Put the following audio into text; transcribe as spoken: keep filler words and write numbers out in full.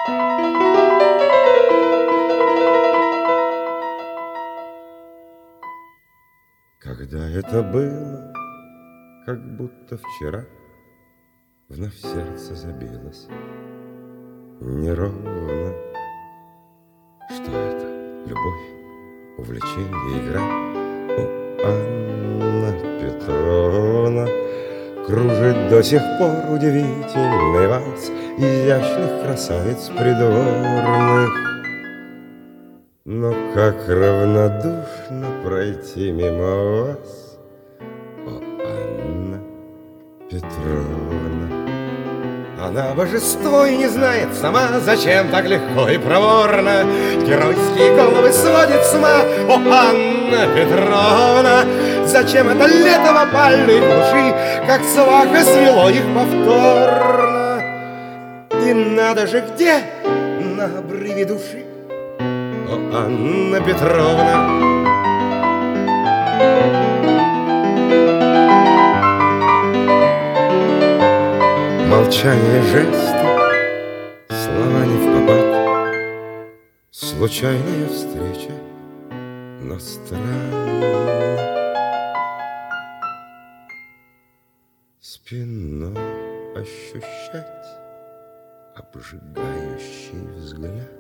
Когда это было, как будто вчера, вновь сердце забилось неровно. Что это? Любовь, увлечение, игра? О, Анна Петровна кружит до сих пор удивительный вальс изящных красавиц придворных. Но как равнодушно пройти мимо вас, о, Анна Петровна. Она божество и не знает сама, зачем так легко и проворно геройские головы сводит с ума, о, Анна Петровна. Зачем это лето в опальной глуши, как сваха свело их повторно? И надо же где на обрыве души, о, Анна Петровна. Молчание, жесты, слова не впопад, случайная встреча, но странно. Спиной ощущать обжигающий взгляд.